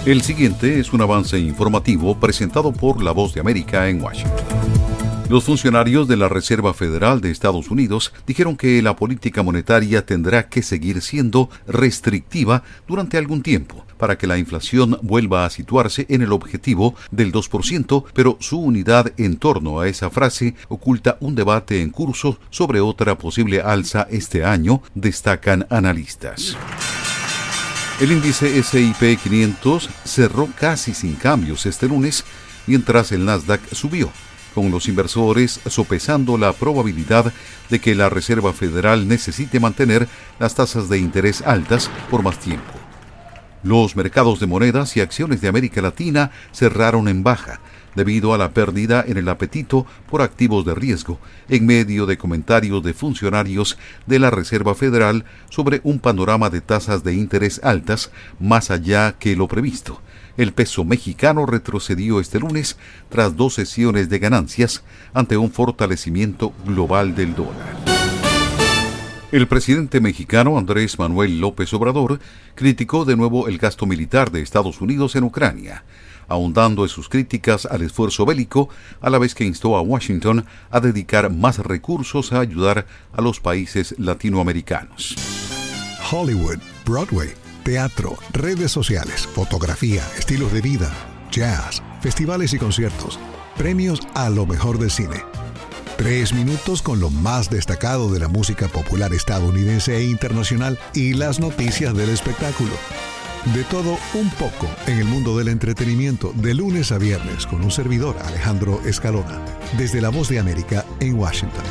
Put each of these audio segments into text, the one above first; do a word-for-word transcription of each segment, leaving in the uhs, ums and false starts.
El siguiente es un avance informativo presentado por La Voz de América en Washington. Los funcionarios de la Reserva Federal de Estados Unidos dijeron que la política monetaria tendrá que seguir siendo restrictiva durante algún tiempo para que la inflación vuelva a situarse en el objetivo del dos por ciento, pero su unidad en torno a esa frase oculta un debate en curso sobre otra posible alza este año, destacan analistas. El índice ese y pe quinientos cerró casi sin cambios este lunes, mientras el Nasdaq subió, con los inversores sopesando la probabilidad de que la Reserva Federal necesite mantener las tasas de interés altas por más tiempo. Los mercados de monedas y acciones de América Latina cerraron en baja, debido a la pérdida en el apetito por activos de riesgo, en medio de comentarios de funcionarios de la Reserva Federal sobre un panorama de tasas de interés altas más allá que lo previsto. El peso mexicano retrocedió este lunes tras dos sesiones de ganancias ante un fortalecimiento global del dólar. El presidente mexicano Andrés Manuel López Obrador criticó de nuevo el gasto militar de Estados Unidos en Ucrania, ahondando en sus críticas al esfuerzo bélico, a la vez que instó a Washington a dedicar más recursos a ayudar a los países latinoamericanos. Hollywood, Broadway, teatro, redes sociales, fotografía, estilos de vida, jazz, festivales y conciertos, premios a lo mejor del cine. Tres minutos con lo más destacado de la música popular estadounidense e internacional y las noticias del espectáculo. De todo un poco en el mundo del entretenimiento, de lunes a viernes, con un servidor, Alejandro Escalona, desde La Voz de América en Washington.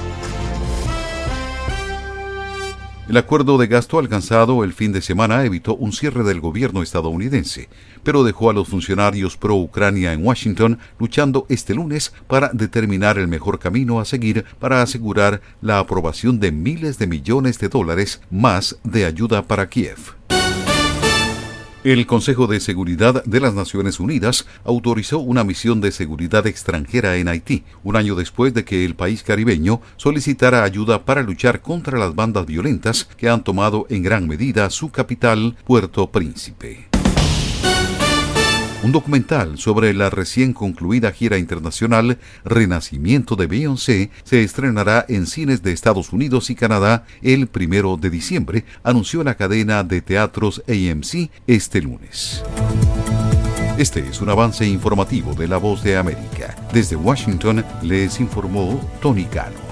El acuerdo de gasto alcanzado el fin de semana evitó un cierre del gobierno estadounidense, pero dejó a los funcionarios pro-Ucrania en Washington luchando este lunes para determinar el mejor camino a seguir para asegurar la aprobación de miles de millones de dólares más de ayuda para Kiev. El Consejo de Seguridad de las Naciones Unidas autorizó una misión de seguridad extranjera en Haití, un año después de que el país caribeño solicitara ayuda para luchar contra las bandas violentas que han tomado en gran medida su capital, Puerto Príncipe. Un documental sobre la recién concluida gira internacional Renacimiento de Beyoncé se estrenará en cines de Estados Unidos y Canadá el primero de diciembre, anunció la cadena de teatros A M C este lunes. Este es un avance informativo de La Voz de América. Desde Washington les informó Tony Cano.